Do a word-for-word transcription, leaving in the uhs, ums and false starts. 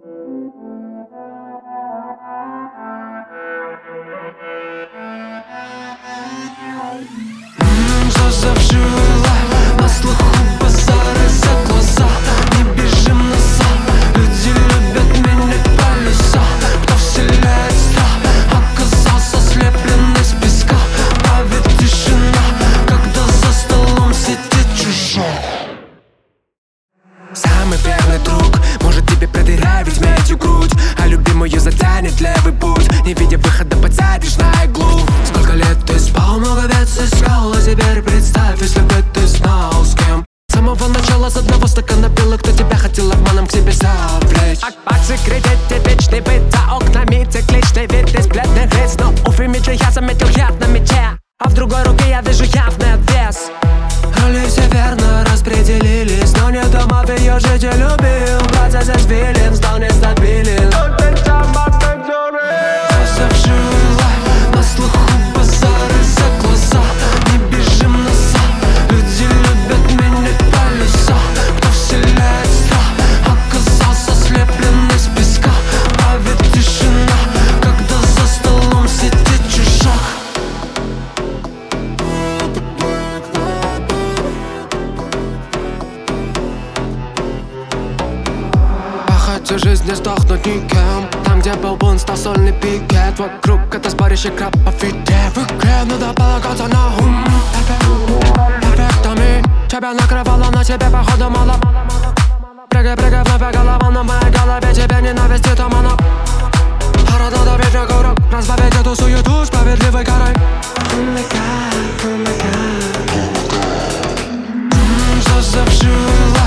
Зажила на слуху базары за глаза. Не бежим назад, люди любят менять полюса. Кто вселяет страх, оказался слеплен из песка. Правит тишина, когда за столом сидит чужой. Самый верный друг может тебе продырявить медью грудь, а любимую затянет левый путь. Не видя выхода, подсядешь на иглу. Сколько лет ты спал, много лет искал, а теперь представь, если бы ты знал с кем. С самого начала с одного стакана пил, кто тебя хотел обманом к себе завлечь. Акции, кредиты, вечный быт, за окнами цикличный вид из бледных лиц. Но у Фемиджи я заметил яд на мече, а в другой руке я вижу явный отвес. Роли все верно распределились, но не дома в ее жить любил. Процесс извилин стал нестабилен. Зажила на слуху базары за глаза. Не бежим назад, люди любят менять полюса. Кто вселяет страх, оказался слеплен из песка. Правит тишина, когда за столом сидит чужак. Хочу жизнь не сдохнуть никем. Там, где был бунт, стал сольный пикет. Вокруг это сборище крабов и дев. В игре надо полагаться на ум. Эффектами тебя накрывало, на тебе походу мало. Прыгай, прыгай, вновь голова на моей голове. Тебя ненависти туманом. Пора надавить на курок, разбавить эту суету справедливой карой. Зажила